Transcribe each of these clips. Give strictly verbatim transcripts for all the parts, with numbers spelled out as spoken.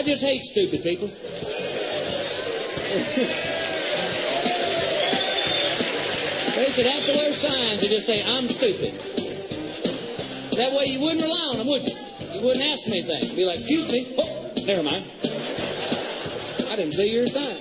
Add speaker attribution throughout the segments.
Speaker 1: just hate stupid people. They should have to wear signs that just say, I'm stupid. That way you wouldn't rely on them, would you? You wouldn't ask them anything. Be like, excuse me. Oh, never mind. I didn't see your sign.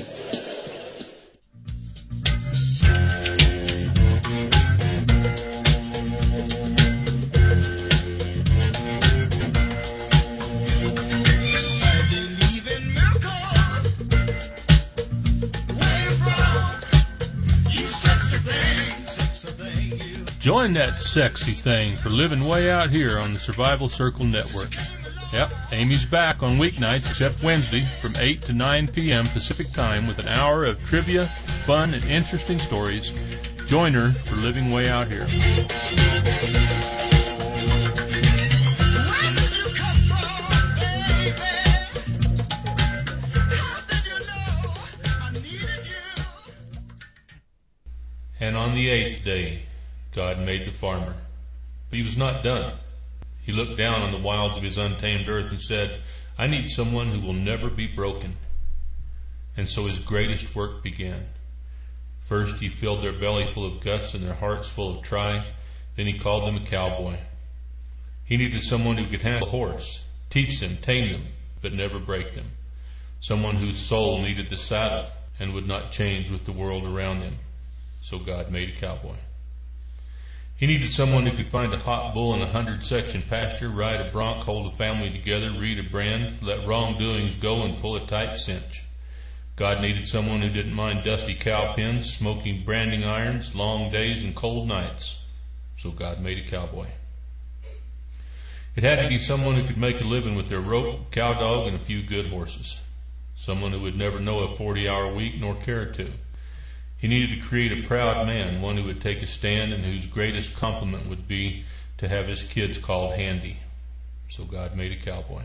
Speaker 2: Join that sexy thing for living way out here on the Survival Circle Network. Yep, Amy's back on weeknights except Wednesday from eight to nine p.m. Pacific Time with an hour of trivia, fun, and interesting stories. Join her for living way out here. And on the eighth day, God made the farmer. But he was not done. He looked down on the wilds of his untamed earth and said, I need someone who will never be broken. And so his greatest work began. First he filled their belly full of guts and their hearts full of try. Then he called them a cowboy. He needed someone who could handle a horse, teach them, tame them, but never break them. Someone whose soul needed the saddle and would not change with the world around them. So God made a cowboy. He needed someone who could find a hot bull in a hundred-section pasture, ride a bronc, hold a family together, read a brand, let wrongdoings go, and pull a tight cinch. God needed someone who didn't mind dusty cow pens, smoking branding irons, long days, and cold nights. So God made a cowboy. It had to be someone who could make a living with their rope, cow dog, and a few good horses. Someone who would never know a forty-hour week nor care to. He needed to create a proud man, one who would take a stand and whose greatest compliment would be to have his kids called handy. So God made a cowboy.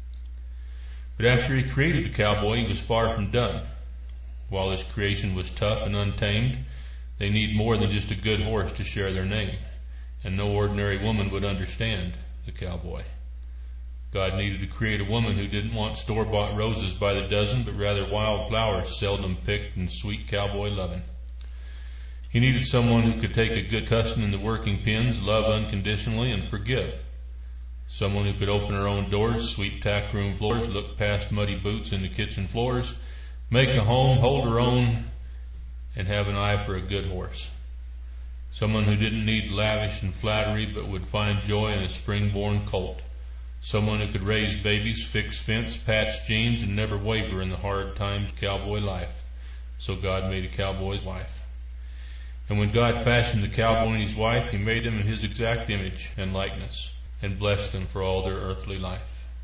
Speaker 2: But after he created the cowboy, he was far from done. While his creation was tough and untamed, they need more than just a good horse to share their name, and no ordinary woman would understand the cowboy. God needed to create a woman who didn't want store-bought roses by the dozen, but rather wild flowers, seldom picked, and sweet cowboy loving. He needed someone who could take a good custom in the working pens, love unconditionally, and forgive. Someone who could open her own doors, sweep tack room floors, look past muddy boots into kitchen floors, make a home, hold her own, and have an eye for a good horse. Someone who didn't need lavish and flattery, but would find joy in a spring-born colt. Someone who could raise babies, fix fence, patch jeans, and never waver in the hard times of cowboy life. So God made a cowboy's wife. And when God fashioned the cowboy and his wife, he made them in his exact image and likeness, and blessed them for all their earthly life.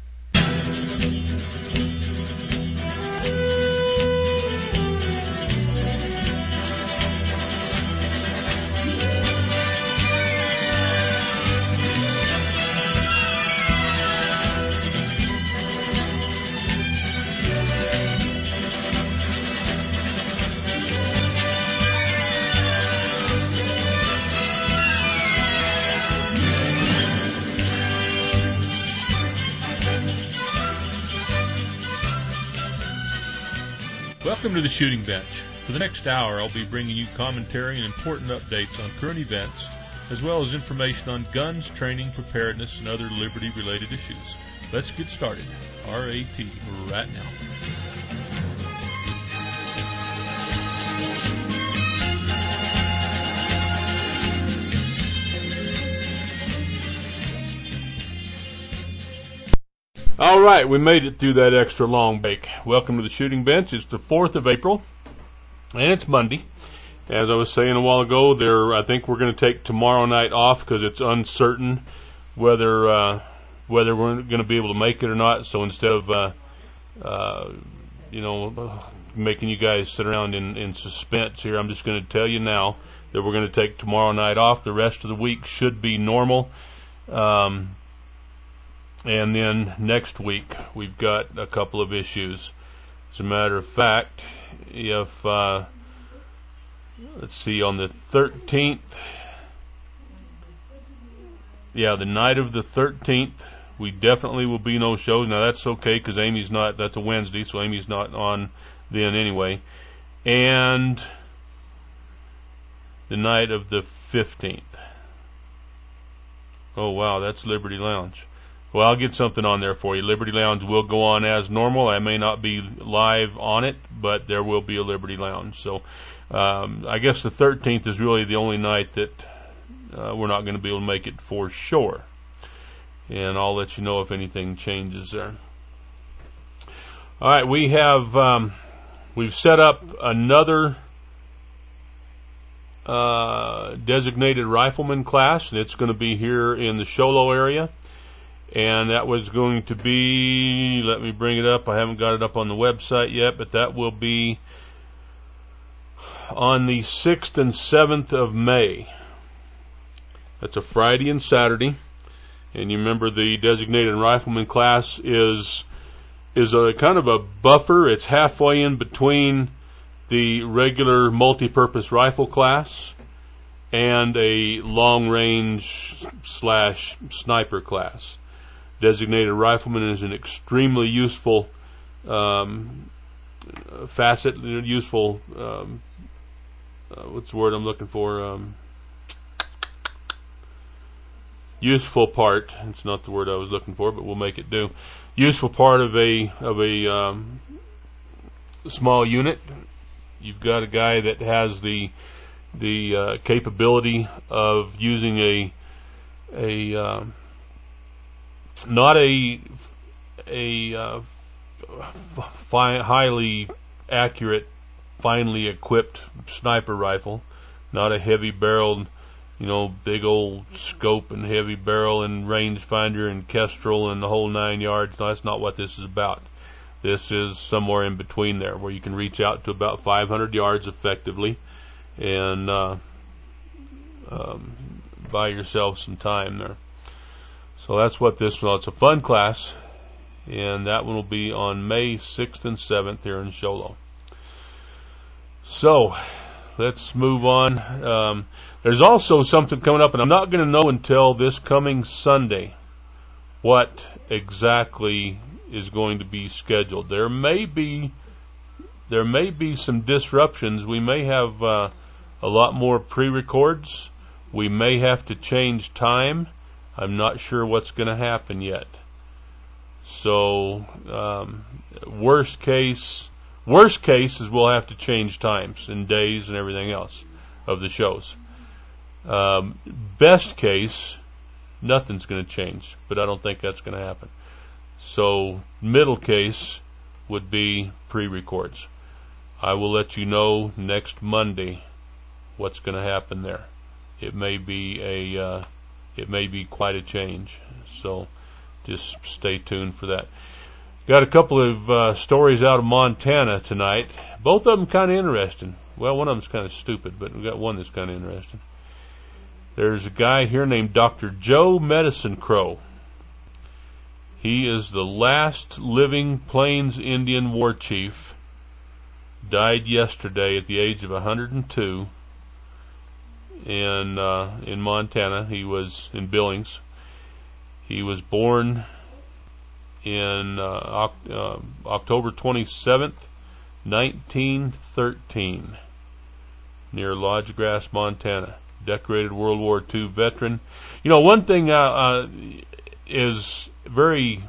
Speaker 2: Welcome to the Shooting Bench. For the next hour, I'll be bringing you commentary and important updates on current events, as well as information on guns, training, preparedness, and other liberty-related issues. Let's get started. R A T right now. All right, we made it through that extra long break. Welcome to the Shooting Bench. It's the fourth of April, and it's Monday. As I was saying a while ago, there I think we're going to take tomorrow night off because it's uncertain whether uh, whether we're going to be able to make it or not. So instead of uh, uh, you know making you guys sit around in, in suspense here, I'm just going to tell you now that we're going to take tomorrow night off. The rest of the week should be normal. Um, And then next week, we've got a couple of issues. As a matter of fact, if, uh, let's see, on the thirteenth, yeah, the night of the thirteenth, we definitely will be no shows. Now that's okay because Amy's not, that's a Wednesday, so Amy's not on then anyway. And the night of the fifteenth. Oh wow, that's Liberty Lounge. Well, I'll get something on there for you. Liberty Lounge will go on as normal. I may not be live on it, but there will be a Liberty Lounge. So um, I guess the thirteenth is really the only night that uh, we're not going to be able to make it for sure. And I'll let you know if anything changes there. All right, we have um, we've set up another uh, designated rifleman class, and it's going to be here in the Show Low area. And that was going to be, let me bring it up, I haven't got it up on the website yet, but that will be on the sixth and seventh of May. That's a Friday and Saturday. And you remember the designated rifleman class is is a kind of a buffer. It's halfway in between the regular multi-purpose rifle class and a long-range slash sniper class. Designated rifleman is an extremely useful um, facet, useful, um, uh, what's the word I'm looking for? Um, useful part. It's not the word I was looking for, but we'll make it do. Useful part of a of a um, small unit. You've got a guy that has the the uh, capability of using a a uh, not a a uh, fi- highly accurate, finely equipped sniper rifle, not a heavy barreled, you know, big old scope and heavy barrel and rangefinder and kestrel and the whole nine yards. No, that's not what this is about. This is somewhere in between there, where you can reach out to about five hundred yards effectively and uh, um, buy yourself some time there. So that's what this, well, it's a fun class, and that one will be on May sixth and seventh here in Show Low. So let's move on. Um, there's also something coming up, and I'm not going to know until this coming Sunday what exactly is going to be scheduled. There may be there may be some disruptions. We may have uh, a lot more pre-records. We may have to change time. I'm not sure what's going to happen yet. So, um, worst case, worst case is we'll have to change times and days and everything else of the shows. Um, best case, nothing's going to change, but I don't think that's going to happen. So, middle case would be pre-records. I will let you know next Monday what's going to happen there. It may be a uh, It may be quite a change, so just stay tuned for that. Got a couple of uh, stories out of Montana tonight. Both of them kind of interesting. Well, one of them's kind of stupid, but we got one that's kind of interesting. There's a guy here named Doctor Joe Medicine Crow. He is the last living Plains Indian war chief. Died yesterday at the age of one hundred two. In uh, in Montana. He was in Billings. He was born in uh, oct- uh, October twenty-seventh, nineteen thirteen, near Lodge Grass, Montana. Decorated World War Two veteran. You know, one thing uh, uh, is very,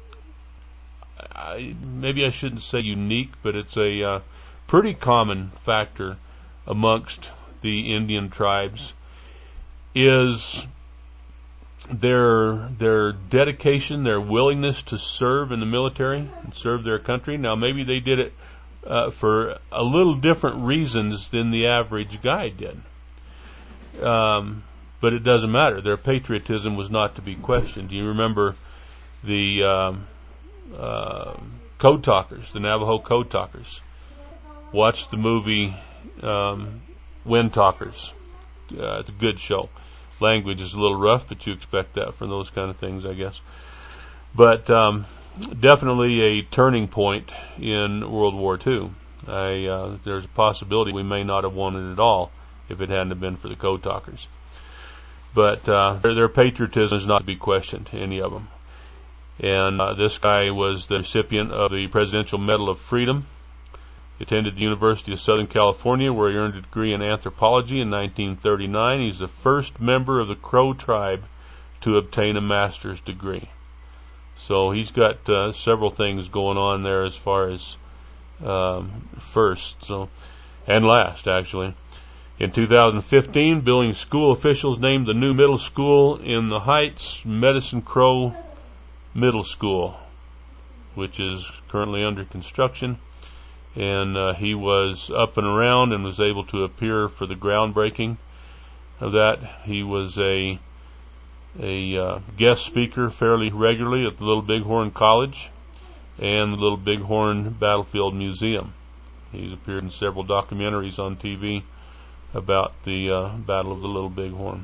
Speaker 2: uh, maybe I shouldn't say unique, but it's a uh, pretty common factor amongst the Indian tribes, is their their dedication, their willingness to serve in the military and serve their country. Now, maybe they did it uh, for a little different reasons than the average guy did, um, but it doesn't matter. Their patriotism was not to be questioned. Do you remember the um, uh, Code Talkers, the Navajo Code Talkers? Watch the movie Um, Wind Talkers. Uh, it's a good show. Language is a little rough, but you expect that from those kind of things, I guess. But um, definitely a turning point in World War Two. I, uh, there's a possibility we may not have won it at all if it hadn't have been for the Code Talkers. But uh, their, their patriotism is not to be questioned, any of them. And uh, this guy was the recipient of the Presidential Medal of Freedom. He attended the University of Southern California, where he earned a degree in anthropology in nineteen thirty-nine. He's the first member of the Crow tribe to obtain a master's degree. So he's got uh, several things going on there as far as um, first, so and last, actually. In two thousand fifteen, Billings school officials named the new middle school in the Heights Medicine Crow Middle School, which is currently under construction. And uh, he was up and around and was able to appear for the groundbreaking of that. He was a a uh, guest speaker fairly regularly at the Little Bighorn College and the Little Bighorn Battlefield Museum. He's appeared in several documentaries on T V about the uh, Battle of the Little Bighorn.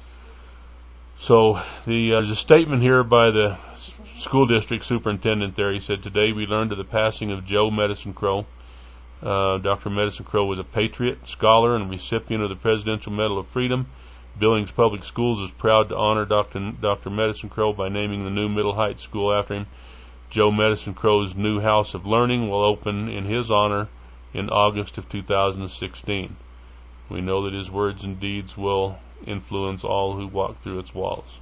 Speaker 2: So the, uh, there's a statement here by the school district superintendent there. He said, "Today we learned of the passing of Joe Medicine Crow. Uh, Doctor Medicine Crow was a patriot, scholar, and recipient of the Presidential Medal of Freedom. Billings Public Schools is proud to honor Doctor Doctor Medicine Crow by naming the new Middle Heights School after him. Joe Medicine Crow's new House of Learning will open in his honor in August of two thousand sixteen. We know that his words and deeds will influence all who walk through its walls."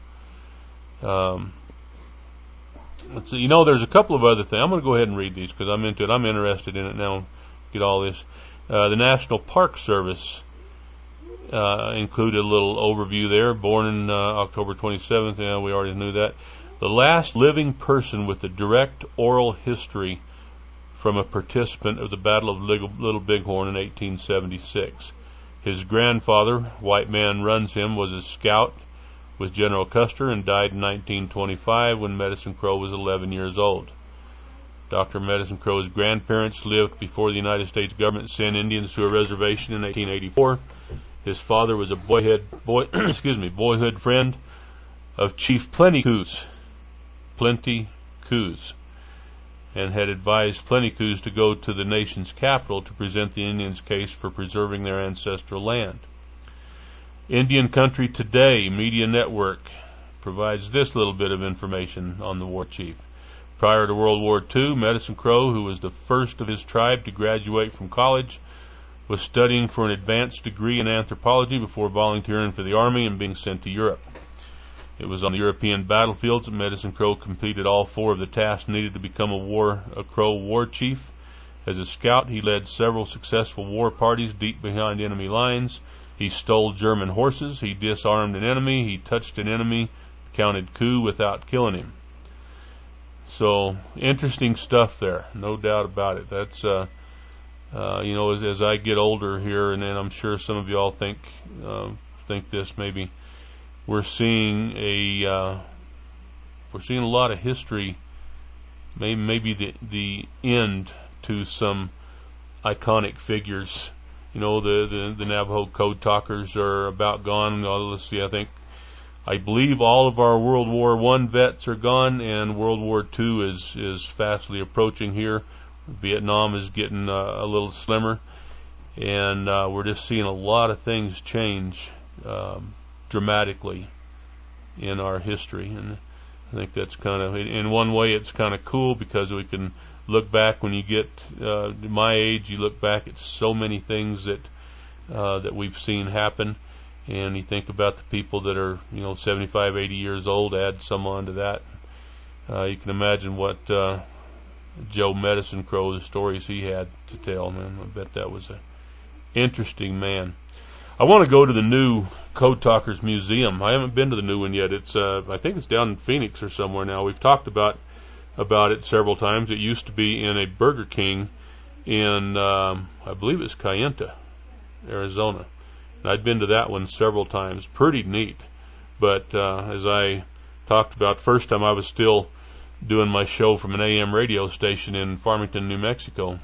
Speaker 2: Um, let's see. You know, there's a couple of other things. I'm going to go ahead and read these because I'm into it. I'm interested in it now. Get all this. Uh, the National Park Service uh, included a little overview there. Born in uh, October twenty-seventh. Yeah, we already knew that. The last living person with a direct oral history from a participant of the Battle of Little Bighorn in eighteen seventy-six. His grandfather, White Man Runs Him, was a scout with General Custer and died in nineteen twenty-five when Medicine Crow was eleven years old. Doctor Medicine Crow's grandparents lived before the United States government sent Indians to a reservation in eighteen eighty-four. His father was a boyhood, boy, excuse me, boyhood friend of Chief Plenty Coues, Plenty Coues, and had advised Plenty Coues to go to the nation's capital to present the Indians' case for preserving their ancestral land. Indian Country Today Media Network provides this little bit of information on the war chief. Prior to World War Two, Medicine Crow, who was the first of his tribe to graduate from college, was studying for an advanced degree in anthropology before volunteering for the Army and being sent to Europe. It was on the European battlefields that Medicine Crow completed all four of the tasks needed to become a war a Crow war chief. As a scout, he led several successful war parties deep behind enemy lines. He stole German horses. He disarmed an enemy. He touched an enemy, counted coup without killing him. So interesting stuff there, no doubt about it. That's uh, uh, you know, as, as I get older here, and then I'm sure some of y'all think uh, think this maybe. We're seeing a uh, we're seeing a lot of history, maybe maybe the the end to some iconic figures. You know, the the, the Navajo Code Talkers are about gone. Uh, let's see, I think I believe all of our World War One vets are gone, and World War Two is is fastly approaching here. Vietnam is getting uh, a little slimmer, and uh, we're just seeing a lot of things change Um, dramatically in our history, and I think that's kind of, in one way, it's kind of cool because we can look back. When you get uh, my age, you look back at so many things that uh, that we've seen happen, and you think about the people that are, you know, seventy-five, eighty years old. Add some on to that. Uh, you can imagine what uh, Joe Medicine Crow, the stories he had to tell. Man, I bet that was an interesting man. I want to go to the new Code Talkers Museum. I haven't been to the new one yet. It's, uh, I think it's down in Phoenix or somewhere now. We've talked about about it several times. It used to be in a Burger King in, um, I believe it's Kayenta, Arizona. And I'd been to that one several times. Pretty neat. But uh, as I talked about, first time I was still doing my show from an A M radio station in Farmington, New Mexico.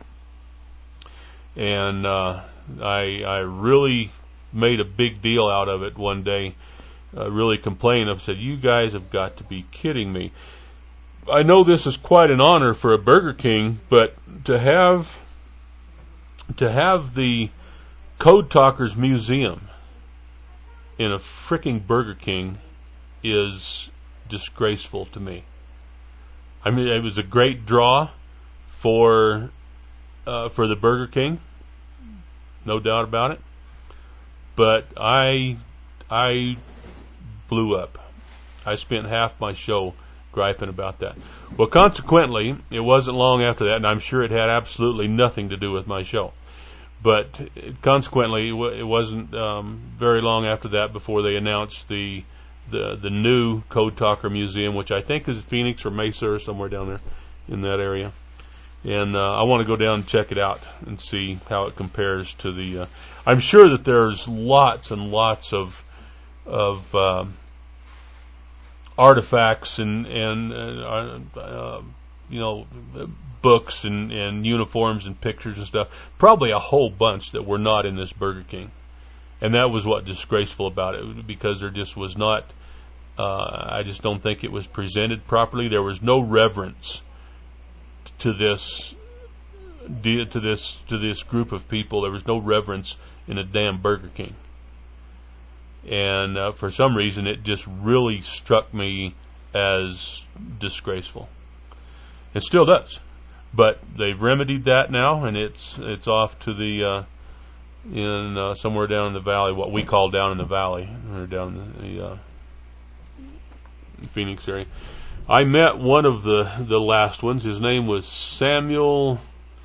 Speaker 2: And uh, I, I really made a big deal out of it one day, uh, really complained. I said, "You guys have got to be kidding me. I know this is quite an honor for a Burger King, but to have to have the Code Talkers Museum in a fricking Burger King is disgraceful to me."
Speaker 3: I mean, it was a great draw for uh, for the Burger King, no doubt about it. But I I blew up. I spent half my show griping about that. Well, consequently, it wasn't long after that, and I'm sure it had absolutely nothing to do with my show. But consequently, it wasn't um, very long after that before they announced the the the new Code Talker Museum, which I think is in Phoenix or Mesa or somewhere down there in that area. And uh, I want to go down and check it out and see how it compares to the. Uh, I'm sure that there's lots and lots of of um, artifacts and and uh, uh, you know books and, and uniforms and pictures and stuff. Probably a whole bunch that were not in this Burger King, and that was what disgraceful about it, because there just was not. Uh, I just don't think it was presented properly. There was no reverence to this to this to this group of people. There was no reverence in a damn Burger King, and uh, for some reason it just really struck me as disgraceful. It still does, but they've remedied that now, and it's it's off to the uh, in uh, somewhere down in the valley, what we call down in the valley, or down in the uh, Phoenix area. I met one of the, the last ones. His name was Samuel.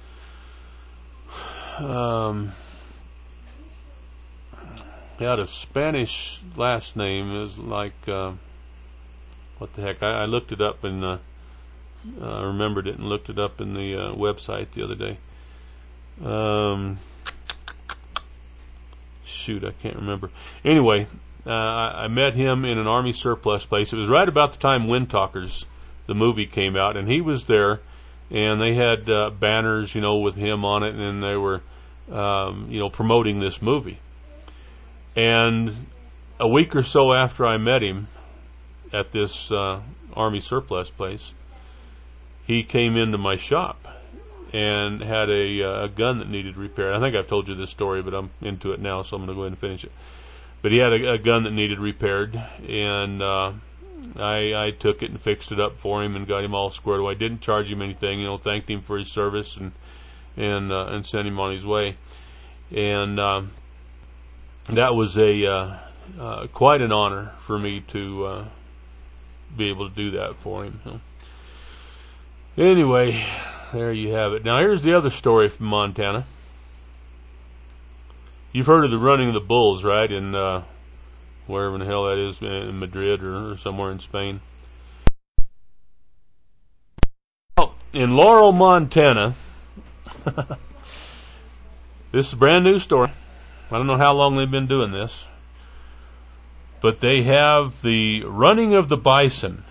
Speaker 3: Um, he had a Spanish last name. It was like, uh, what the heck? I, I looked it up and uh, uh, remembered it and looked it up in the uh, website the other day. Um, shoot, I can't remember. Anyway. Uh, I met him in an Army surplus place. It was right about the time Wind Talkers, the movie, came out, and he was there, and they had uh, banners, you know, with him on it, and they were, um, you know, promoting this movie. And a week or so after I met him at this uh, Army surplus place, he came into my shop and had a, uh, a gun that needed repair. I think I've told you this story, but I'm into it now, so I'm going to go ahead and finish it. But he had a, a gun that needed repaired, and uh, I, I took it and fixed it up for him and got him all squared away. I didn't charge him anything, you know, thanked him for his service and and uh, and sent him on his way. And uh, that was a uh, uh, quite an honor for me to uh, be able to do that for him. So, anyway, there you have it. Now here's the other story from Montana. You've heard of the running of the bulls, right? In uh, wherever in the hell that is, in Madrid or, or somewhere in Spain. Well, in Laurel, Montana, this is a brand new story. I don't know how long they've been doing this, but they have the running of the bison.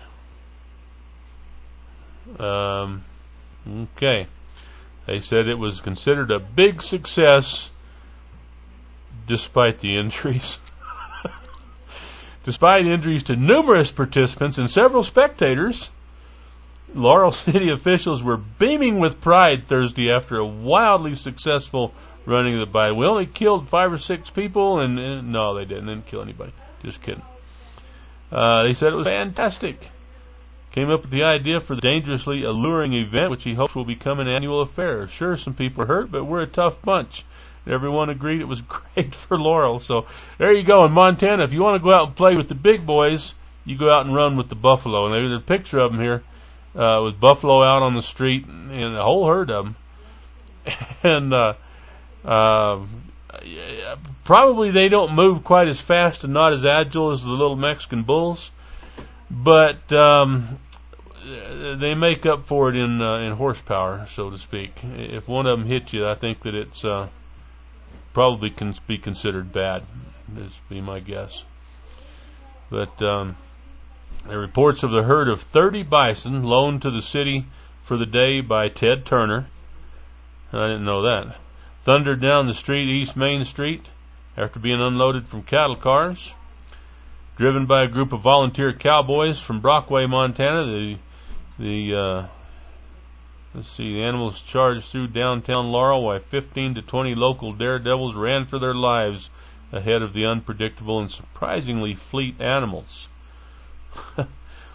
Speaker 3: Um, okay. They said it was considered a big success despite the injuries. Despite injuries to numerous participants and several spectators, Laurel City officials were beaming with pride Thursday after a wildly successful running of the bison. We only killed five or six people, and, and no, they didn't. They didn't kill anybody. Just kidding. Uh, they said it was fantastic. Came up with the idea for the dangerously alluring event, which he hopes will become an annual affair. Sure, some people are hurt, but we're a tough bunch. Everyone agreed it was great for Laurel. So there you go. In Montana, if you want to go out and play with the big boys, you go out and run with the buffalo. And there's a picture of them here uh, with buffalo out on the street and a whole herd of them. And uh, uh, probably they don't move quite as fast and not as agile as the little Mexican bulls, but um, they make up for it in uh, in horsepower, so to speak. If one of them hits you, I think that it's uh, probably can be considered bad. This would be my guess. But um, there are reports of the herd of thirty bison loaned to the city for the day by Ted Turner. I didn't know that. Thundered down the street, East Main Street, after being unloaded from cattle cars. Driven by a group of volunteer cowboys from Brockway, Montana, the the uh, let's see, the animals charged through downtown Laurel while fifteen to twenty local daredevils ran for their lives ahead of the unpredictable and surprisingly fleet animals.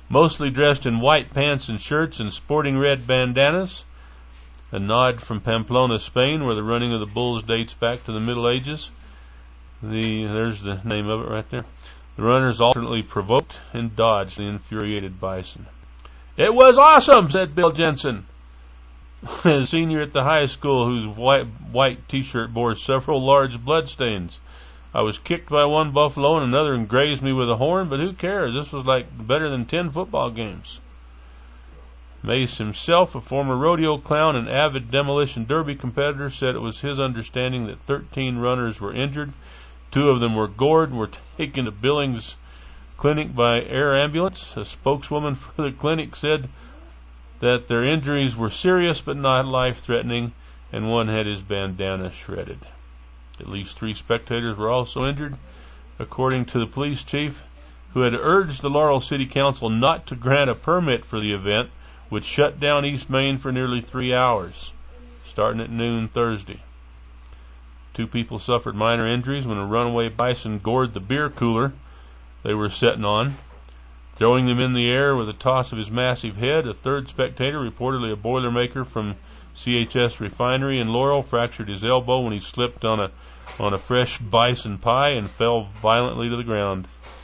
Speaker 3: mostly dressed in white pants and shirts and sporting red bandanas. A nod from Pamplona, Spain, where the running of the bulls dates back to the Middle Ages. The There's the name of it right there. The runners alternately provoked and dodged the infuriated bison. "It was awesome," said Bill Jensen, a senior at the high school whose white, white T-shirt bore several large bloodstains. "I was kicked by one buffalo and another and grazed me with a horn, but who cares? This was like better than ten football games." Mace himself, a former rodeo clown and avid demolition derby competitor, said it was his understanding that thirteen runners were injured. Two of them were gored and were taken to Billings Clinic by air ambulance. A spokeswoman for the clinic said that their injuries were serious but not life-threatening, and one had his bandana shredded. At least three spectators were also injured, according to the police chief, who had urged the Laurel City Council not to grant a permit for the event, which shut down East Main for nearly three hours, starting at noon Thursday. Two people suffered minor injuries when a runaway bison gored the beer cooler they were sitting on, throwing them in the air with a toss of his massive head. A third spectator, reportedly a Boilermaker from C H S Refinery in Laurel, fractured his elbow when he slipped on a on a fresh bison pie and fell violently to the ground.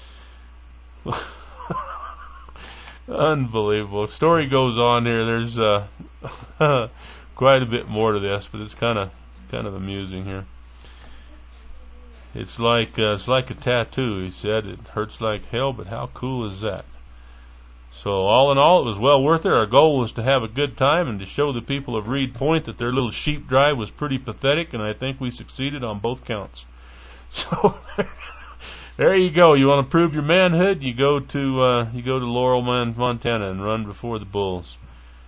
Speaker 3: Unbelievable. Story goes on here. There's uh, quite a bit more to this, but it's kind of kind of amusing here. It's like uh, it's like a tattoo, he said. It hurts like hell, but how cool is that? So all in all, it was well worth it. Our goal was to have a good time and to show the people of Reed Point that their little sheep drive was pretty pathetic, and I think we succeeded on both counts. So there you go. You want to prove your manhood? You go to uh, you go to Laurel, Montana, and run before the bulls.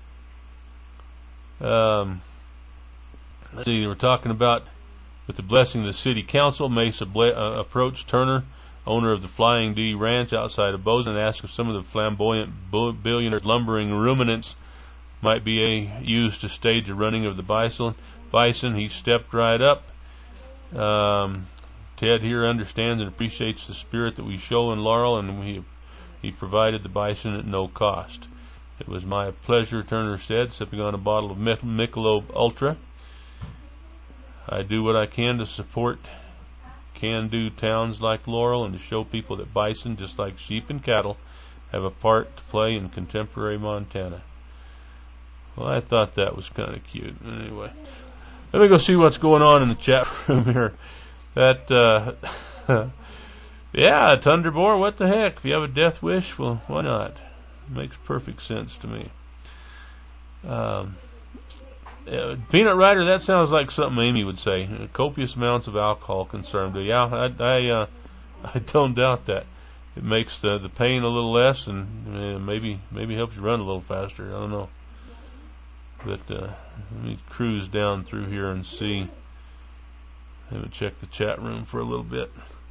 Speaker 3: Um, let's see. We're talking about, with the blessing of the city council, Mesa ble- uh, approached Turner, owner of the Flying D Ranch outside of Bozeman, and asked if some of the flamboyant bu- billionaire's lumbering ruminants might be a, used to stage a running of the bison. Bison. He stepped right up. Um, Ted here understands and appreciates the spirit that we show in Laurel, and we, he provided the bison at no cost. "It was my pleasure," Turner said, sipping on a bottle of Michelob Ultra. "I do what I can to support can-do towns like Laurel and to show people that bison, just like sheep and cattle, have a part to play in contemporary Montana." Well, I thought that was kind of cute. Anyway, let me go see what's going on in the chat room here. That, uh, yeah, Thunderbore, what the heck? If you have a death wish, well, why not? Makes perfect sense to me. Um, uh, Peanut Rider, that sounds like something Amy would say. Uh, copious amounts of alcohol concerned. Yeah, I, I, uh, I don't doubt that. It makes the the pain a little less, and uh, maybe maybe helps you run a little faster. I don't know. But uh, let me cruise down through here and see. I haven't checked the chat room for a little bit.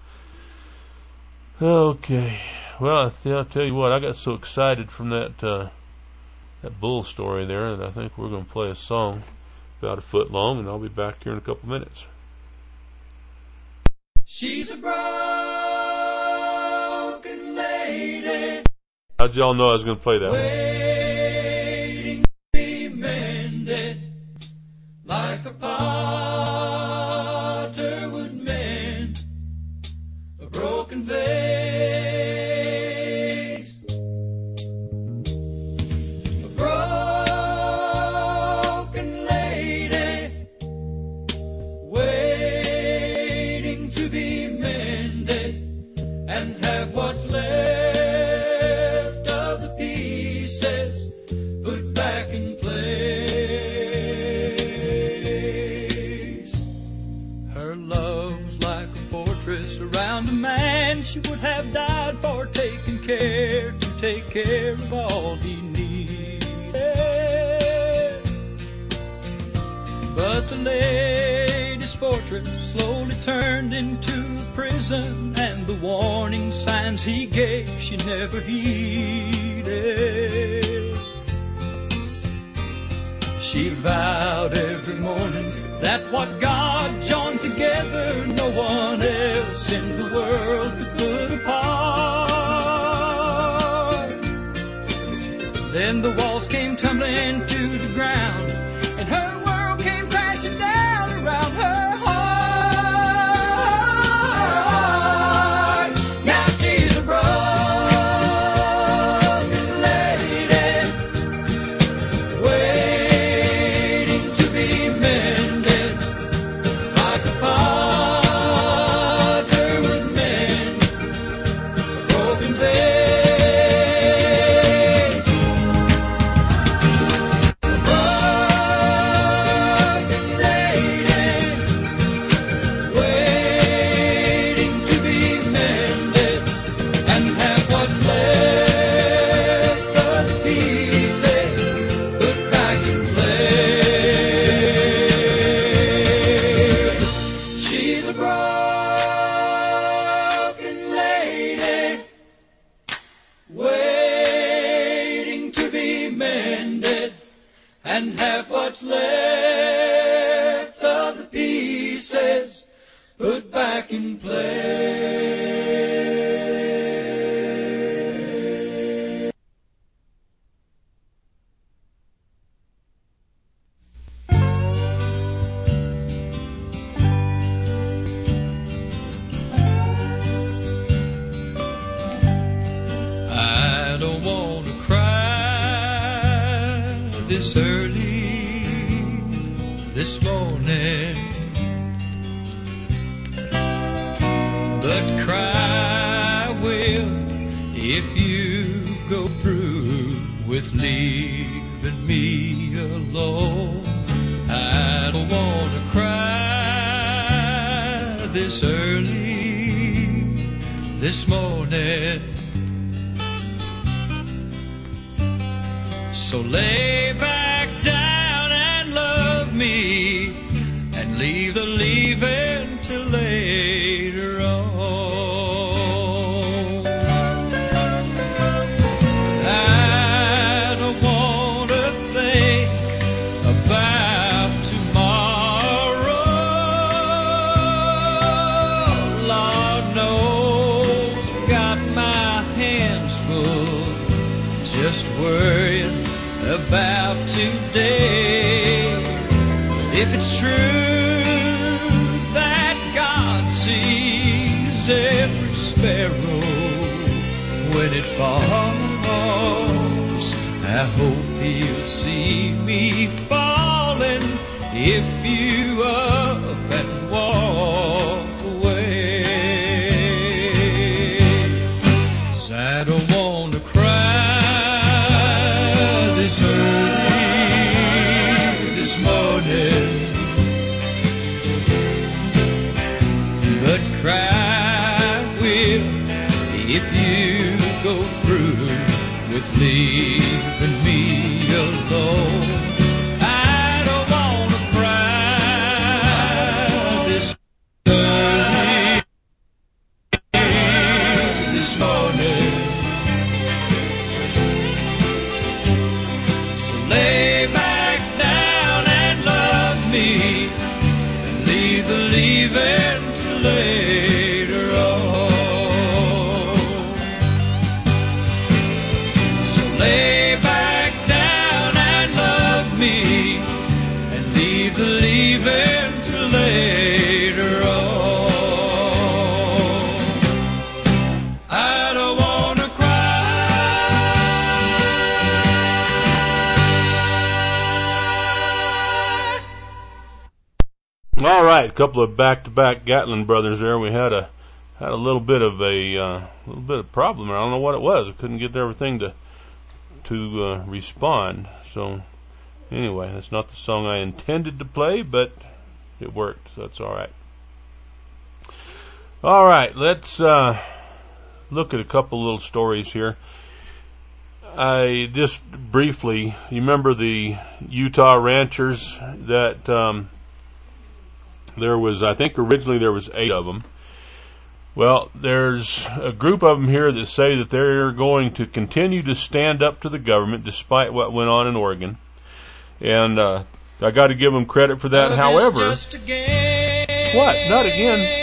Speaker 3: Okay. Well, I'll tell you what, I got so excited from that uh, that bull story there that I think we're going to play a song about a foot long, and I'll be back here in a couple minutes.
Speaker 4: She's a broken lady.
Speaker 3: How'd y'all know I was going to play that one?
Speaker 4: Waiting to be mended like a potter would mend a broken vase. A broken lady waiting to be mended and have what's left of the pieces put back in place. Her love's like a fortress around a man she would have died for, taking care to take care of all he needed. But the lady's fortress slowly turned into a prison, and the warning signs he gave she never heeded. She vowed every morning that what God joined together no one else in the world could put apart. Then the walls came tumbling to the ground, and her world came crashing down around her heart. Now she's a broken lady, waiting to be mended, like a father would mend a broken vase. And half what's left of the pieces put back in place. I don't want to cry this early this morning, but cry will if you go through with leaving me alone. I don't want to cry this early this morning, so lay back down and love me, and leave the leaving till later on. I don't want to think about tomorrow. Lord knows I've got my hands full just worrying about today. If it's true that God sees every sparrow when it falls, I hope He'll see me falling if you up and walk away. 'Cause I don't want to cry this early this morning, but cry will if you go through with leaving me alone. I don't want to cry this early this morning, so lay back down and love me, and leave the leaving till later on. So lay back down and love me, and leave the leaving till later on. I don't want to cry.
Speaker 3: All right, a couple of back-to-back Gatlin brothers there. We had a had a little bit of a uh, little bit of problem. I don't know what it was. I couldn't get everything to to uh, respond. So anyway, that's not the song I intended to play, but it worked. So that's all right. All right, let's uh, look at a couple little stories here. I just briefly, you remember the Utah ranchers that um, there was, I think originally there was eight of them. Well, there's a group of them here that say that they're going to continue to stand up to the government despite what went on in Oregon. And uh, I got to give them credit for that. However, what? Not again.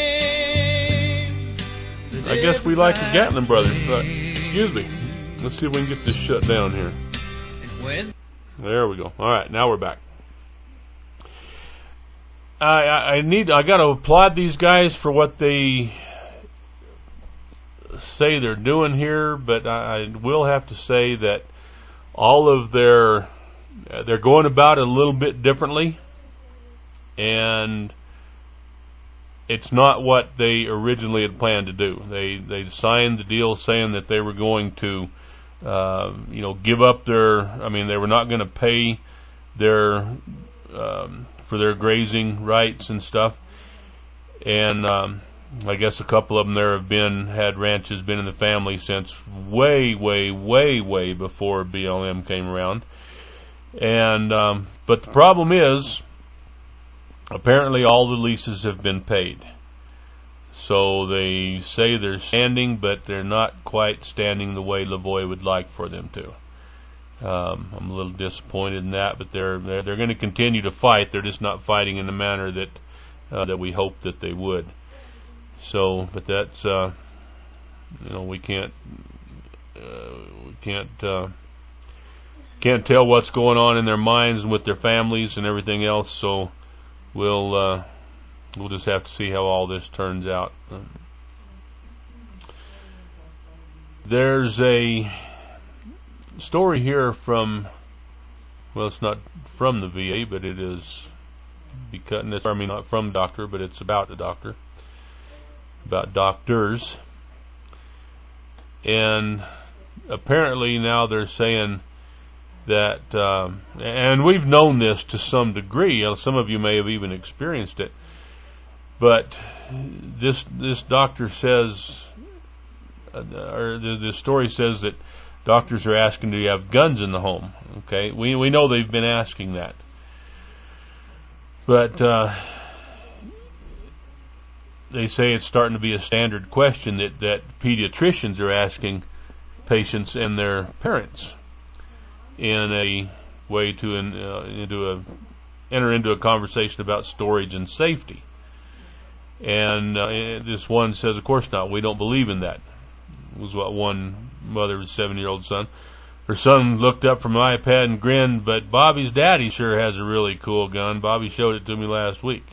Speaker 3: I guess we like the Gatlin brothers. But, excuse me. Let's see if we can get this shut down here.
Speaker 4: When?
Speaker 3: There we go. All right, now we're back. I, I, I need. I got to applaud these guys for what they say they're doing here, but I, I will have to say that all of their they're going about it a little bit differently, and it's not what they originally had planned to do. They they signed the deal saying that they were going to, uh, you know, give up their. I mean, they were not going to pay their um, for their grazing rights and stuff. And um, I guess a couple of them there have been had ranches been in the family since way, way, way, way before B L M came around. And um, but the problem is, apparently all the leases have been paid. So they say they're standing, but they're not quite standing the way Lavoie would like for them to. Um, I'm a little disappointed in that, but they're they're, they're going to continue to fight. They're just not fighting in the manner that uh, that we hoped that they would. So, but that's uh, you know we can't uh, we can't uh, can't tell what's going on in their minds and with their families and everything else. So we'll uh, we'll just have to see how all this turns out. There's a story here from, well, it's not from the V A, but it is because, I mean, not from a doctor, but it's about a doctor, about doctors. And apparently now they're saying that, um, and we've known this to some degree, some of you may have even experienced it, but this this doctor says, uh, or the, the story says that doctors are asking, do you have guns in the home? Okay, we we know they've been asking that. But uh, they say it's starting to be a standard question that, that pediatricians are asking patients and their parents in a way to in, uh, into a enter into a conversation about storage and safety. And uh, this one says, of course not, we don't believe in that. Was what one mother with a seven-year-old son. Her son looked up from an iPad and grinned, but Bobby's daddy sure has a really cool gun. Bobby showed it to me last week.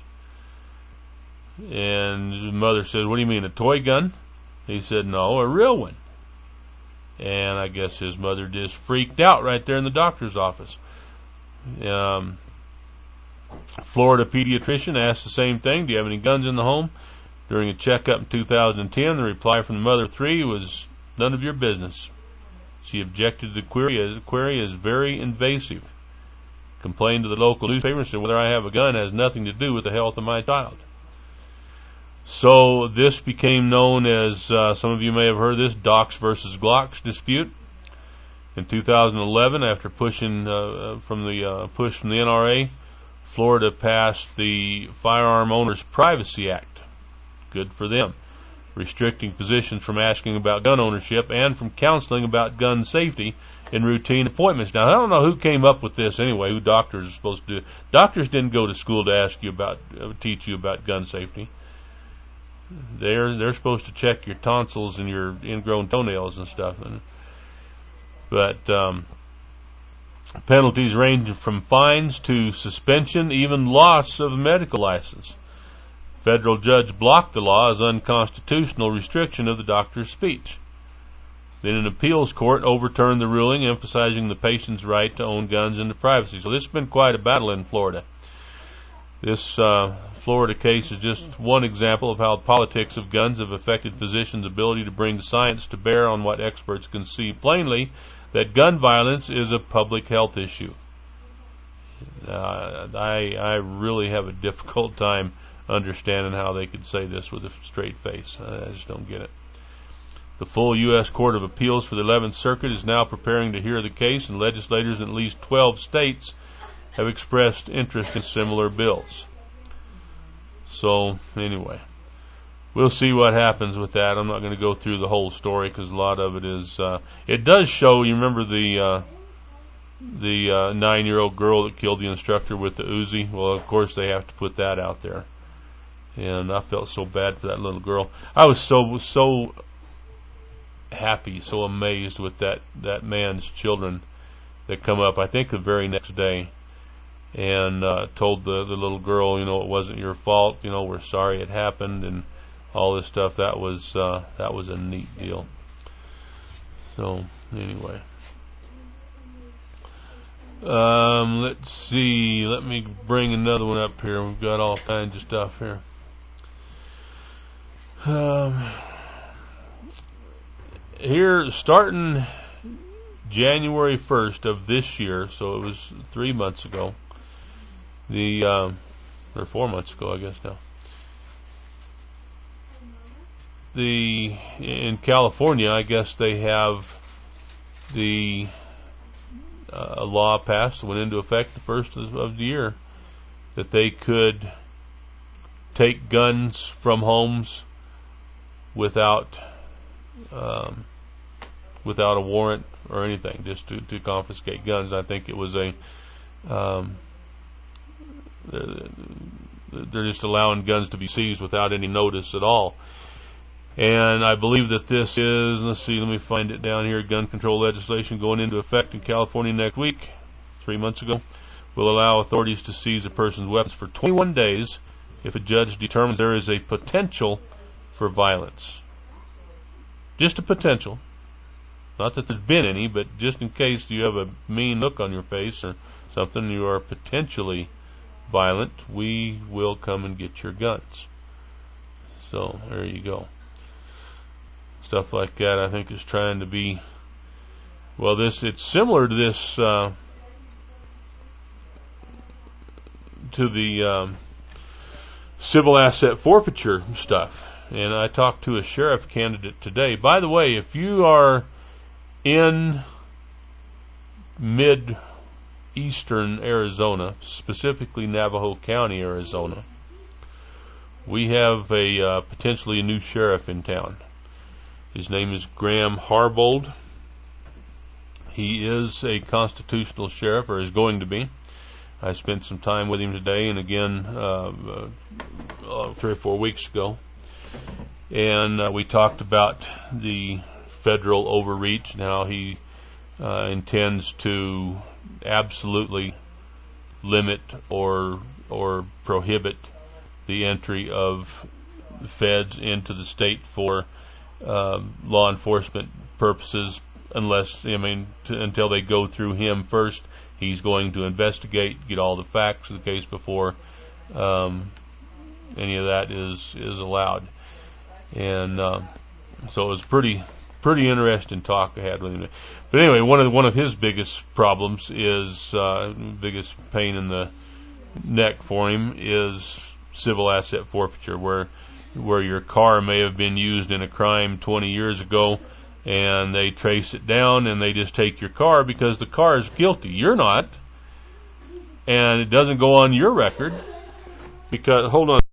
Speaker 3: And the mother said, what do you mean, a toy gun? He said, no, a real one. And I guess his mother just freaked out right there in the doctor's office. Um, Florida pediatrician asked the same thing, do you have any guns in the home? During a checkup in two thousand ten, the reply from the mother of three was, none of your business. She objected to the query as the query is very invasive. Complained to the local newspaper and said, whether I have a gun has nothing to do with the health of my child. So this became known as, uh, some of you may have heard this, Docs versus Glocks dispute. In two thousand eleven, after pushing uh, from the uh, push from the N R A, Florida passed the Firearm Owners Privacy Act. Good for them. Restricting physicians from asking about gun ownership and from counseling about gun safety in routine appointments. Now, I don't know who came up with this anyway, who doctors are supposed to do. Doctors didn't go to school to ask you about, uh, teach you about gun safety. They're, they're supposed to check your tonsils and your ingrown toenails and stuff. And, but, um, penalties range from fines to suspension, even loss of a medical license. Federal judge blocked the law as unconstitutional restriction of the doctor's speech. Then an appeals court overturned the ruling, emphasizing the patient's right to own guns and to privacy. So this has been quite a battle in Florida. This uh, Florida case is just one example of how politics of guns have affected physicians' ability to bring science to bear on what experts can see plainly, that gun violence is a public health issue. Uh, I, I really have a difficult time understanding how they could say this with a straight face. I just don't get it. The full U S Court of Appeals for the eleventh Circuit is now preparing to hear the case, and legislators in at least twelve states have expressed interest in similar bills. So, anyway, we'll see what happens with that. I'm not going to go through the whole story because a lot of it is, uh, it does show, you remember the, uh, the uh, nine-year-old girl that killed the instructor with the Uzi? Well, of course, they have to put that out there. And I felt so bad for that little girl. I was so so happy, so amazed with that, that man's children that come up, I think the very next day, and uh, told the, the little girl, you know, it wasn't your fault, you know, we're sorry it happened, and all this stuff. That was uh, that was a neat deal. So anyway, um, let's see. Let me bring another one up here. We've got all kinds of stuff here. Um, here, starting January first of this year, so it was three months ago. The um, or four months ago, I guess now. The in California, I guess they have the uh, a law passed, went into effect the first of, of the year, that they could take guns from homes without um, without a warrant or anything, just to, to confiscate guns. I think it was a um, they're just allowing guns to be seized without any notice at all. And I believe that this is, let's see, let me find it down here, gun control legislation going into effect in California next week, three months ago, will allow authorities to seize a person's weapons for twenty-one days if a judge determines there is a potential for violence. Just a potential. Not that there's been any, but just in case you have a mean look on your face or something, you are potentially violent, we will come and get your guns. So, there you go. Stuff like that, I think, is trying to be, well, this, it's similar to this, uh, to the um, civil asset forfeiture stuff. And I talked to a sheriff candidate today. By the way, if you are in mid-eastern Arizona, specifically Navajo County, Arizona, we have a uh, potentially a new sheriff in town. His name is Graham Harbold. He is a constitutional sheriff, or is going to be. I spent some time with him today and again uh, uh, three or four weeks ago. And uh, we talked about the federal overreach and how he uh, intends to absolutely limit or or prohibit the entry of feds into the state for uh, law enforcement purposes, unless, I mean, to, until they go through him first. He's going to investigate, get all the facts of the case before um, any of that is is allowed. And uh, so it was pretty pretty interesting talk I had with him. But anyway, one of the, one of his biggest problems is uh, biggest pain in the neck for him is civil asset forfeiture, where where your car may have been used in a crime twenty years ago, and they trace it down and they just take your car because the car is guilty. You're not, and it doesn't go on your record because, hold on.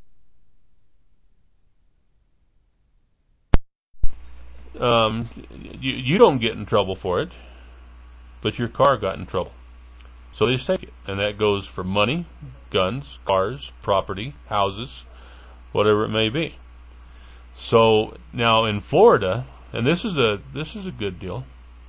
Speaker 3: Um, you, you don't get in trouble for it, but your car got in trouble. So they just take it. And that goes for money, guns, cars, property, houses, whatever it may be. So now in Florida, and this is a this is a good deal,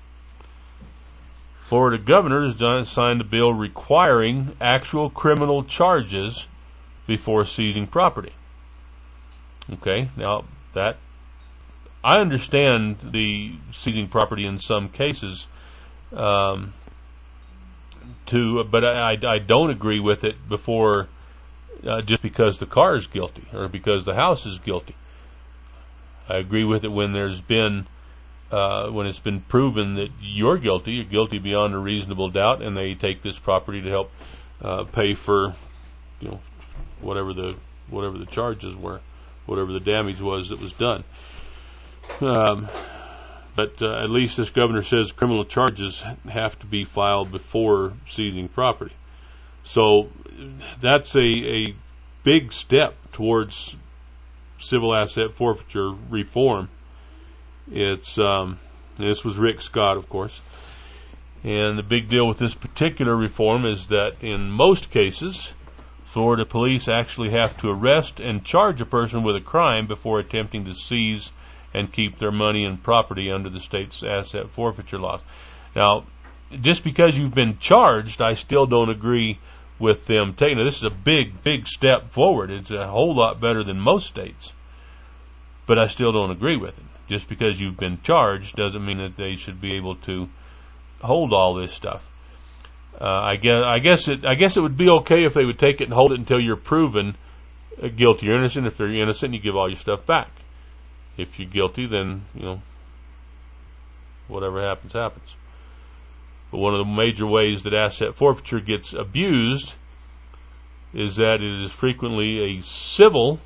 Speaker 3: Florida governor has done, signed a bill requiring actual criminal charges before seizing property. Okay, now that, I understand the seizing property in some cases, um, to, but I, I don't agree with it before uh, just because the car is guilty or because the house is guilty. I agree with it when there's been, uh, when it's been proven that you're guilty, you're guilty beyond a reasonable doubt, and they take this property to help uh, pay for, you know, whatever the whatever the charges were, whatever the damage was that was done. Um, but uh, at least this governor says criminal charges have to be filed before seizing property. So that's a, a big step towards civil asset forfeiture reform. It's um, this was Rick Scott, of course. And the big deal with this particular reform is that in most cases, Florida police actually have to arrest and charge a person with a crime before attempting to seize and keep their money and property under the state's asset forfeiture laws. Now, just because you've been charged, I still don't agree with them taking it. This is a big, big step forward. It's a whole lot better than most states. But I still don't agree with it. Just because you've been charged doesn't mean that they should be able to hold all this stuff. Uh, I guess I guess it I guess it would be okay if they would take it and hold it until you're proven guilty or innocent. If they're innocent, you give all your stuff back. If you're guilty, then, you know, whatever happens, happens. But one of the major ways that asset forfeiture gets abused is that it is frequently a civil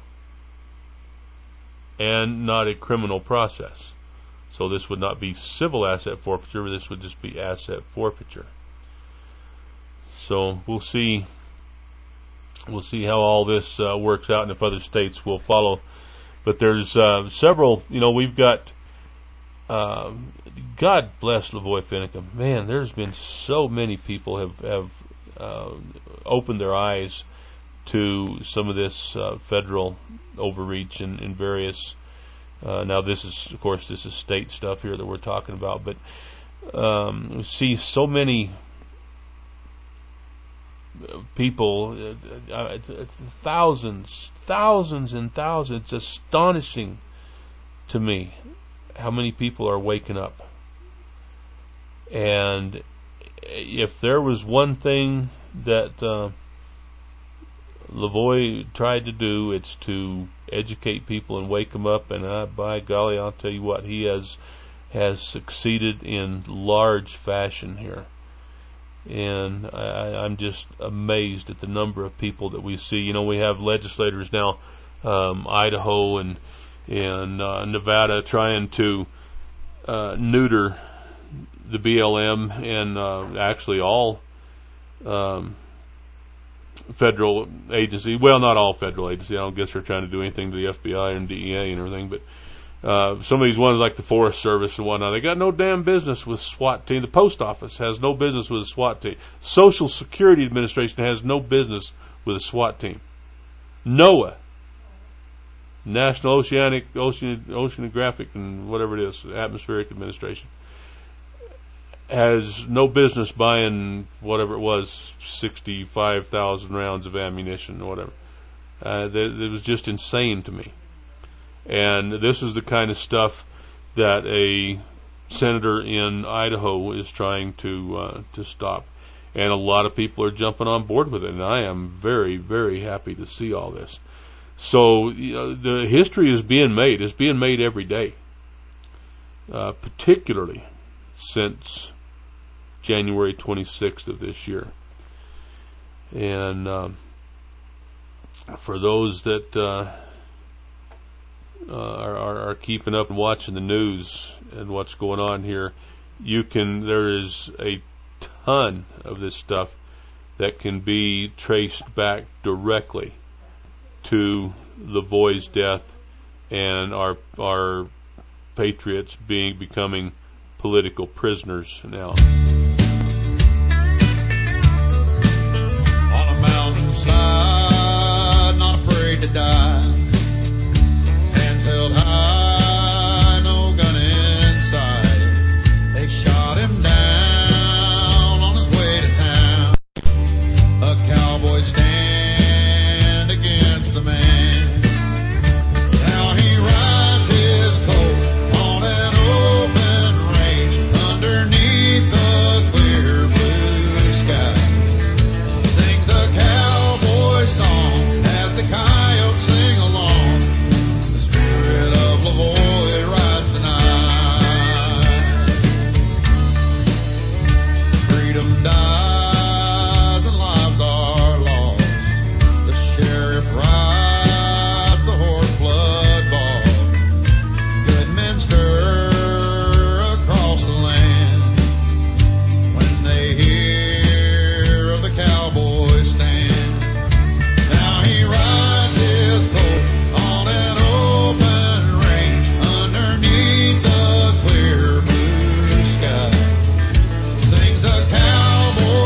Speaker 3: and not a criminal process. So this would not be civil asset forfeiture, this would just be asset forfeiture. So we'll see we'll see how all this uh, works out and if other states will follow. But there's uh, several, you know, we've got uh, God bless Lavoy Finicum. Man, there's been so many people have, have uh, opened their eyes to some of this uh, federal overreach in, in various, uh, now this is, of course, this is state stuff here that we're talking about, but um, we see so many people, uh, uh, thousands, thousands and thousands. It's astonishing to me how many people are waking up. And if there was one thing that uh, Lavoy tried to do, it's to educate people and wake them up. And uh, by golly, I'll tell you what, he has has succeeded in large fashion here. And I, I'm just amazed at the number of people that we see. You know, we have legislators now, um, Idaho and and uh, Nevada, trying to uh, neuter the B L M and uh, actually all um, federal agencies. Well, not all federal agencies. I don't guess they're trying to do anything to the F B I and D E A and everything, but Uh, some of these ones like the Forest Service and whatnot, they got no damn business with SWAT team. The Post Office has no business with a SWAT team. Social Security Administration has no business with a SWAT team. NOAA, National Oceanic, Ocean, Oceanographic and whatever it is, Atmospheric Administration, has no business buying whatever it was, sixty-five thousand rounds of ammunition or whatever. Uh, that, that was just insane to me. And this is the kind of stuff that a senator in Idaho is trying to uh, to stop. And a lot of people are jumping on board with it. And I am very, very happy to see all this. So you know, the history is being made. It's being made every day, uh, particularly since January twenty-sixth of this year. And um, for those that Uh, Uh, are, are, are keeping up and watching the news and what's going on here, you can, there is a ton of this stuff that can be traced back directly to Lavoy's death and our our patriots being becoming political prisoners now.
Speaker 5: On a mountainside, not afraid to die. Held high, no gun inside. They shot him down on his way to town. A cowboy stand against the man. Now he rides his coat on an open range underneath the clear blue sky. Sings a cowboy song as the coyotes sing along. Lavoy rides the night. Freedom dies and lives are lost. The sheriff rides the horse blood ball. Good men stir across the land when they hear of the cowboy stand. Now he rides his coat on an open the clear blue sky. Sings a cowboy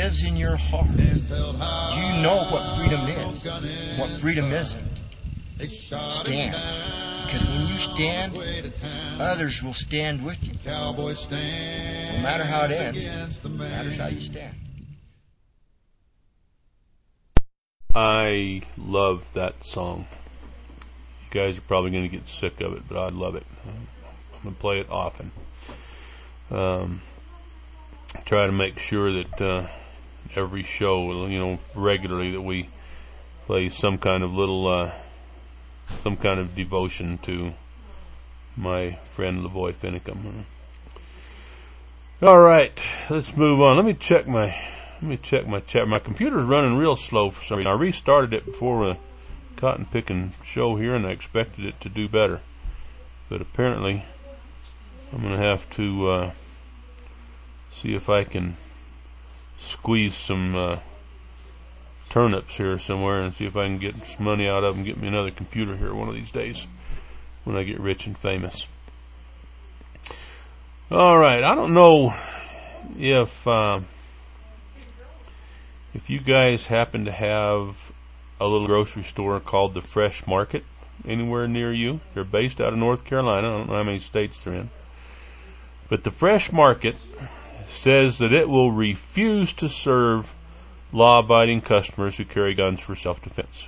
Speaker 6: lives in your heart. You know what freedom is, what freedom isn't. Stand. Because when you stand, others will stand with you. No matter how it ends, it matters how you stand.
Speaker 3: I love that song. You guys are probably going to get sick of it, but I love it. I'm going to play it often. Um, try to make sure that uh, every show, you know, regularly, that we play some kind of little, uh, some kind of devotion to my friend Lavoy Finicum. All right, let's move on. Let me check my, let me check my chat. My computer's running real slow for some reason. I restarted it before a cotton picking show here, and I expected it to do better, but apparently I'm going to have to uh, see if I can squeeze some uh, turnips here somewhere and see if I can get some money out of them, get me another computer here one of these days when I get rich and famous. All right, I don't know if uh, if you guys happen to have a little grocery store called the Fresh Market anywhere near you. They're based out of North Carolina. I don't know how many states they're in. But the Fresh Market says that it will refuse to serve law-abiding customers who carry guns for self-defense.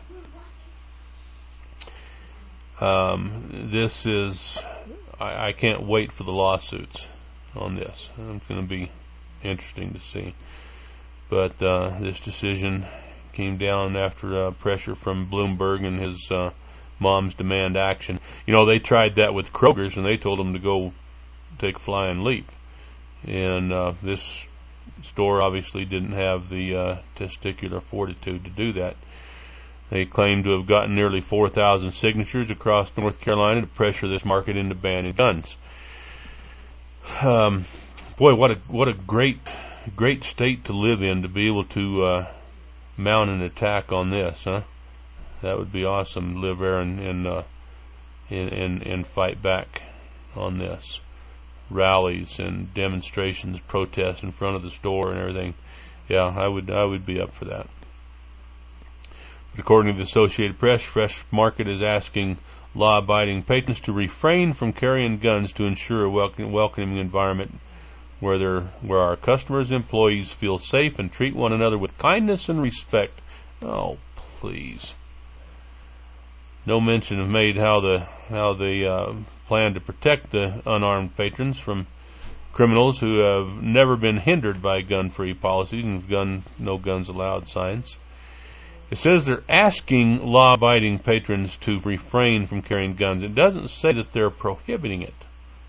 Speaker 3: Um, this is, I, I can't wait for the lawsuits on this. It's going to be interesting to see. But uh, this decision came down after uh, pressure from Bloomberg and his uh, Moms Demand Action. You know, they tried that with Kroger's, and they told them to go take a flying leap. And uh, this store obviously didn't have the uh, testicular fortitude to do that. They claim to have gotten nearly four thousand signatures across North Carolina to pressure this market into banning guns. Um, boy, what a what a great great state to live in, to be able to uh, mount an attack on this, huh? That would be awesome to live there and and, uh, and and and fight back on this. Rallies and demonstrations, protests in front of the store and everything. Yeah, I would I would be up for that. But according to the Associated Press, Fresh Market is asking law-abiding patrons to refrain from carrying guns to ensure a welcome, welcoming environment where there, where our customers and employees feel safe and treat one another with kindness and respect. Oh, please. No mention of made how the how they uh, plan to protect the unarmed patrons from criminals who have never been hindered by gun-free policies and gun no guns allowed signs. It says they're asking law-abiding patrons to refrain from carrying guns. It doesn't say that they're prohibiting it.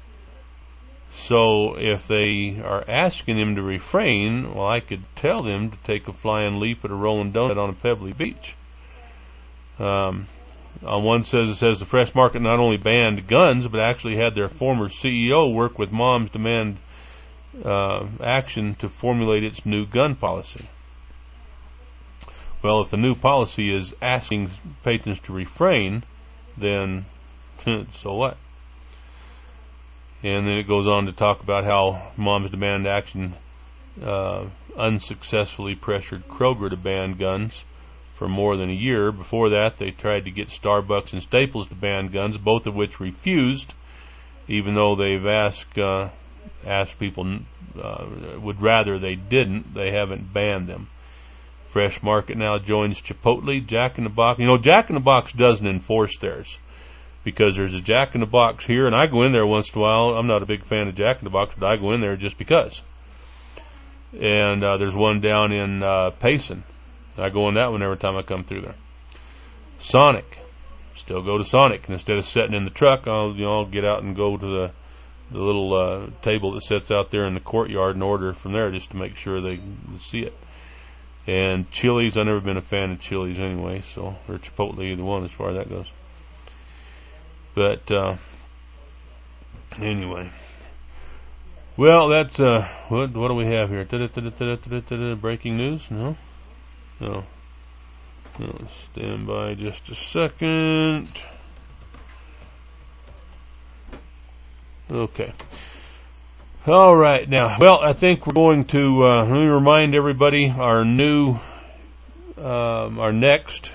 Speaker 3: So if they are asking them to refrain, well, I could tell them to take a flying leap at a rolling donut on a pebbly beach. Um, on one says it says the Fresh Market not only banned guns, but actually had their former C E O work with Moms Demand uh, Action to formulate its new gun policy. Well, if the new policy is asking patrons to refrain, then so what? And then it goes on to talk about how Moms Demand Action uh, unsuccessfully pressured Kroger to ban guns for more than a year. Before that, they tried to get Starbucks and Staples to ban guns, both of which refused, even though they've asked uh, asked people uh, would rather they didn't. They haven't banned them. Fresh Market now joins Chipotle, Jack in the Box. You know, Jack in the Box doesn't enforce theirs, because there's a Jack in the Box here, and I go in there once in a while. I'm not a big fan of Jack in the Box, but I go in there just because. And uh, there's one down in uh, Payson. I go in that one every time I come through there. Sonic, still go to Sonic, and instead of sitting in the truck, I'll you know I'll get out and go to the the little uh, table that sits out there in the courtyard and order from there just to make sure they see it. And Chili's, I've never been a fan of Chili's anyway, so or Chipotle, either one as far as that goes. But uh, anyway, well, that's uh, what what do we have here? Breaking news? No, no. No. Stand by just a second. Okay. All right, now, well, I think we're going to, uh, let me remind everybody, our new, um, our next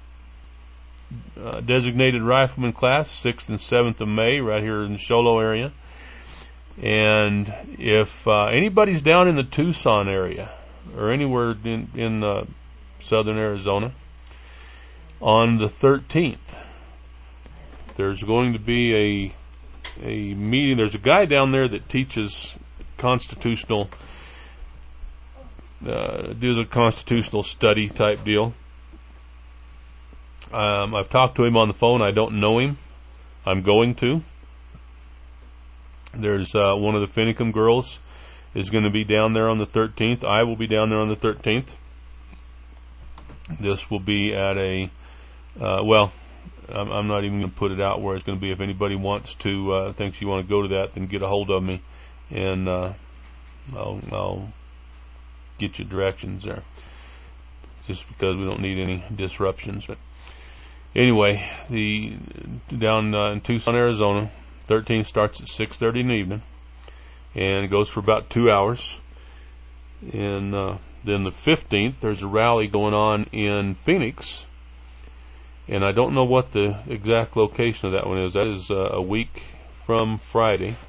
Speaker 3: uh, designated rifleman class, sixth and seventh of May, right here in the Show Low area. And if uh, anybody's down in the Tucson area, or anywhere in, in uh, southern Arizona, on the thirteenth, there's going to be a a meeting. There's a guy down there that teaches constitutional, uh, does a constitutional study type deal. Um, I've talked to him on the phone. I don't know him. I'm going to. There's uh, one of the Finicum girls is going to be down there on the thirteenth. I will be down there on the thirteenth. This will be at a, uh, well, I'm, I'm not even going to put it out where it's going to be. If anybody wants to, uh, thinks you want to go to that, then get a hold of me, and uh, I'll, I'll get you directions there. Just because we don't need any disruptions. But anyway, the down uh, in Tucson, Arizona, thirteenth starts at six thirty in the evening, and it goes for about two hours. And uh, then the fifteenth, there's a rally going on in Phoenix. And I don't know what the exact location of that one is. That is uh, a week from Friday.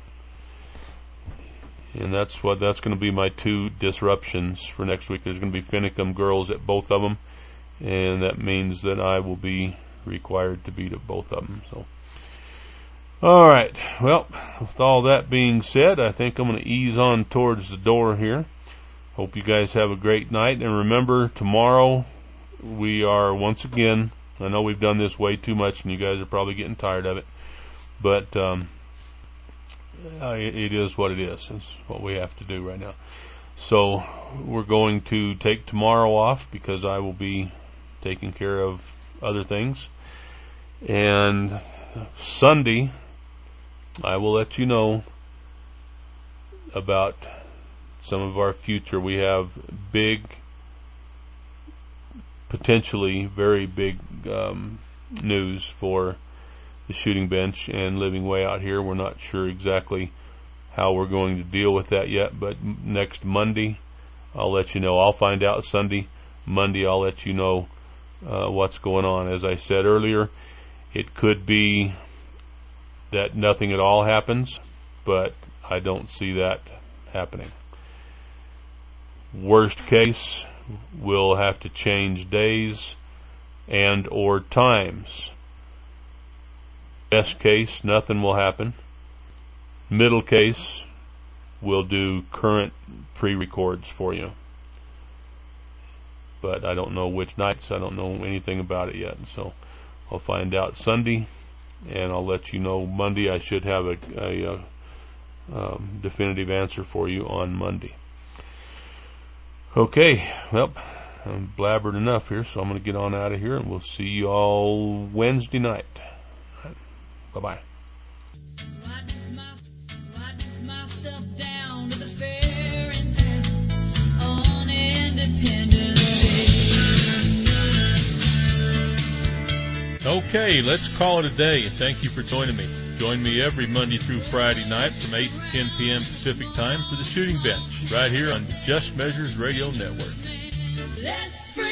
Speaker 3: And that's what that's going to be my two disruptions for next week. There's going to be Finicum girls at both of them. And that means that I will be required to be at both of them. So, all right. Well, with all that being said, I think I'm going to ease on towards the door here. Hope you guys have a great night. And remember, tomorrow we are once again, I know we've done this way too much, and you guys are probably getting tired of it, but um, it is what it is. It's what we have to do right now. So we're going to take tomorrow off because I will be taking care of other things. And Sunday, I will let you know about some of our future. We have big, potentially very big um, news for the shooting bench and Living Way out here. We're not sure exactly how we're going to deal with that yet, but next Monday I'll let you know. I'll find out Sunday. Monday I'll let you know uh, what's going on. As I said earlier, it could be that nothing at all happens, but I don't see that happening. Worst case, we'll have to change days and or times. Best case, nothing will happen. Middle case, we'll do current pre-records for you. But I don't know which nights. I don't know anything about it yet. So I'll find out Sunday, and I'll let you know Monday. I should have a, a, a um, definitive answer for you on Monday. Okay, well, I'm blabbered enough here, so I'm going to get on out of here, and we'll see you all Wednesday night. Right. Bye-bye. Okay, let's call it a day. Thank you for joining me. Join me every Monday through Friday night from eight to ten p.m. Pacific Time for the Shooting Bench, right here on Just Measures Radio Network.